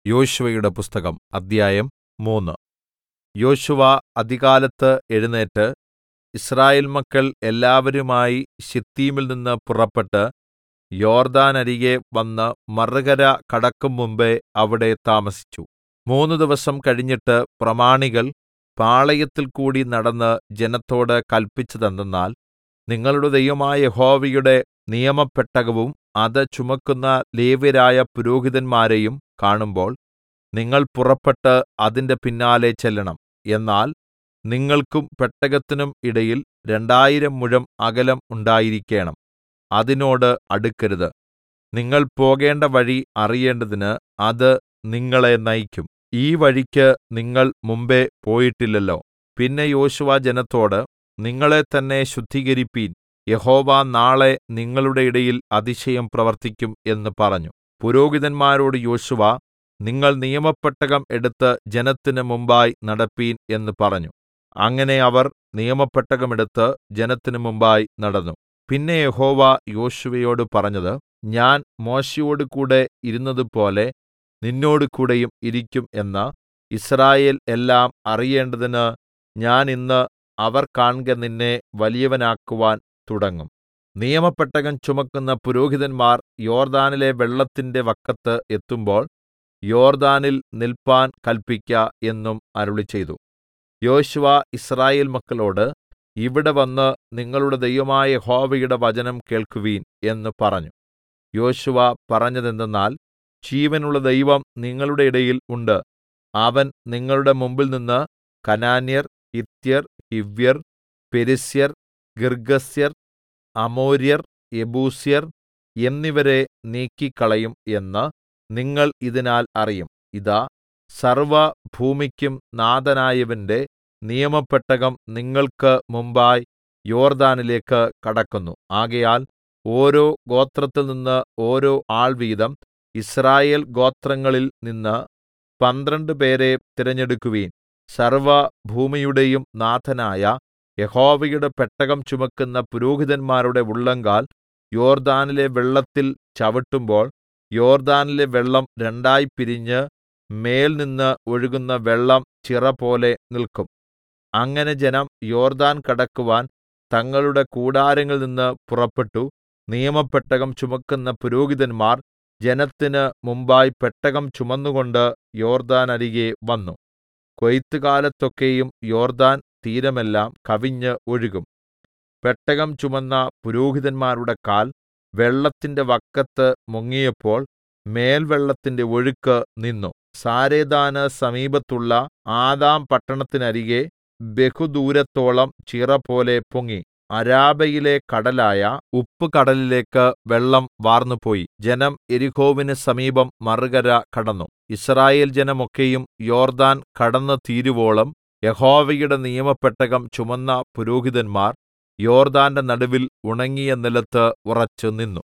യോശുവയുടെ പുസ്തകം അദ്ധ്യായം 3 യോശുവ അതികാലത്ത് എഴുന്നേറ്റ് യിസ്രായേൽ മക്കൾ എല്ലാവരുമായി ശിത്തീമിൽ നിന്ന് പുറപ്പെട്ട് യോർദ്ദാനരികെ വന്ന് മറുകര കടക്കും മുമ്പെ അവിടെ താമസിച്ചു. 3 ദിവസം കഴിഞ്ഞിട്ട് പ്രമാണികൾ പാളയത്തിൽകൂടി നടന്ന് ജനത്തോട് കല്പിച്ചതെന്തെന്നാൽ, നിങ്ങളുടെ ദൈവമായ യഹോവയുടെ നിയമപെട്ടകവും അത് ചുമക്കുന്ന ലേവ്യരായ പുരോഹിതന്മാരെയും കാണുമ്പോൾ നിങ്ങൾ പുറപ്പെട്ട് അതിന്റെ പിന്നാലെ ചെല്ലണം. എന്നാൽ നിങ്ങൾക്കും പെട്ടകത്തിനും ഇടയിൽ 2000 മുഴം അകലം ഉണ്ടായിരിക്കേണം. അതിനോട് അടുക്കരുത്. നിങ്ങൾ പോകേണ്ട വഴി അറിയേണ്ടതിന് അത് നിങ്ങളെ നയിക്കും. ഈ വഴിക്ക് നിങ്ങൾ മുമ്പെ പോയിട്ടില്ലല്ലോ. പിന്നെ യോശുവ ജനത്തോട്, നിങ്ങളെ തന്നെ ശുദ്ധീകരിപ്പീൻ, യഹോവ നാളെ നിങ്ങളുടെ ഇടയിൽ അതിശയം പ്രവർത്തിക്കും എന്ന് പറഞ്ഞു. പുരോഹിതന്മാരോട് യോശുവ, നിങ്ങൾ നിയമപെട്ടകം എടുത്ത് ജനത്തിന് മുമ്പായി നടപ്പീൻ എന്ന് പറഞ്ഞു. അങ്ങനെ അവർ നിയമപെട്ടകം എടുത്ത് ജനത്തിന് മുമ്പായി നടന്നു. പിന്നെ യഹോവ യോശുവയോട് പറഞ്ഞത്, ഞാൻ മോശെയോടുകൂടെ ഇരുന്നതുപോലെ നിന്നോടുകൂടെയും ഇരിക്കും എന്ന് യിസ്രായേൽ എല്ലാം അറിയേണ്ടതിന് ഞാൻ ഇന്ന് അവർ കാൺകെ നിന്നെ വലിയവനാക്കുവാൻ തുടങ്ങും. നിയമപെട്ടകം ചുമക്കുന്ന പുരോഹിതന്മാർ യോർദ്ദാനിലെ വെള്ളത്തിന്റെ വക്കത്ത് എത്തുമ്പോൾ യോർദ്ദാനിൽ നില്പാൻ കല്പിക്ക എന്നും അരുളിച്ചെയ്തു. യോശുവ യിസ്രായേൽ മക്കളോട്, ഇവിടെ വന്ന് നിങ്ങളുടെ ദൈവമായ യഹോവയുടെ വചനം കേൾക്കുവിൻ എന്ന് പറഞ്ഞു. യോശുവ പറഞ്ഞതെന്തെന്നാൽ, ജീവനുള്ള ദൈവം നിങ്ങളുടെ ഇടയിൽ ഉണ്ട്. അവൻ നിങ്ങളുടെ മുമ്പിൽനിന്ന് കനാന്യർ, ഹിത്യർ, ഹിവ്യർ, പെരിസ്യർ, ഗിർഗ്ഗസ്യർ, അമോര്യർ, യെബൂസ്യർ എന്നിവരെ നീക്കിക്കളയും എന്ന് നിങ്ങൾ ഇതിനാൽ അറിയും. ഇതാ, സർവ്വഭൂമിക്കും നാഥനായവന്റെ നിയമപെട്ടകം നിങ്ങൾക്ക് മുമ്പായി യോർദ്ദാനിലേക്ക് കടക്കുന്നു. ആകയാൽ ഓരോ ഗോത്രത്തിൽനിന്ന് ഓരോ ആൾ വീതം യിസ്രായേൽ ഗോത്രങ്ങളിൽ നിന്ന് 12 പേരെ തിരഞ്ഞെടുക്കുവിൻ. സർവ്വഭൂമിയുടെയും നാഥനായ യഹോവയുടെ പെട്ടകം ചുമക്കുന്ന പുരോഹിതന്മാരുടെ ഉള്ളങ്കാൽ യോർദ്ദാനിലെ വെള്ളത്തിൽ ചവിട്ടുമ്പോൾ യോർദ്ദാനിലെ വെള്ളം രണ്ടായി പിരിഞ്ഞ് മേൽനിന്ന് ഒഴുകുന്ന വെള്ളം ചിറപോലെ നിൽക്കും. അങ്ങനെ ജനം യോർദ്ദാൻ കടക്കുവാൻ തങ്ങളുടെ കൂടാരങ്ങളിൽ നിന്ന് പുറപ്പെട്ടു. നിയമപെട്ടകം ചുമക്കുന്ന പുരോഹിതന്മാർ ജനത്തിന് മുമ്പായി പെട്ടകം ചുമന്നുകൊണ്ട് യോർദ്ദാനരികെ വന്നു. കൊയ്ത്തുകാലത്തൊക്കെയും യോർദ്ദാൻ തീരമെല്ലാം കവിഞ്ഞ് ഒഴുകും. പെട്ടകം ചുമന്ന പുരോഹിതന്മാരുടെ കാൽ വെള്ളത്തിന്റെ വക്കത്ത് മുങ്ങിയപ്പോൾ മേൽവെള്ളത്തിന്റെ ഒഴുക്ക് നിന്നു. സാരെഥാന് സമീപത്തുള്ള ആദാം പട്ടണത്തിനരികെ ബഹുദൂരത്തോളം ചിറപോലെ പൊങ്ങി. അരാബയിലെ കടലായ ഉപ്പുകടലിലേക്ക് വെള്ളം വാർന്നുപോയി. ജനം യെരിഹോവിന് സമീപം മറുകര കടന്നു. യിസ്രായേൽ ജനമൊക്കെയും യോർദ്ദാൻ കടന്നു തീരുവോളം യഹോവയുടെ നിയമപെട്ടകം ചുമന്ന പുരോഹിതന്മാർ യോർദ്ദാന്റെ നടുവിൽ ഉണങ്ങിയ നിലത്ത് ഉറച്ചുനിന്നു.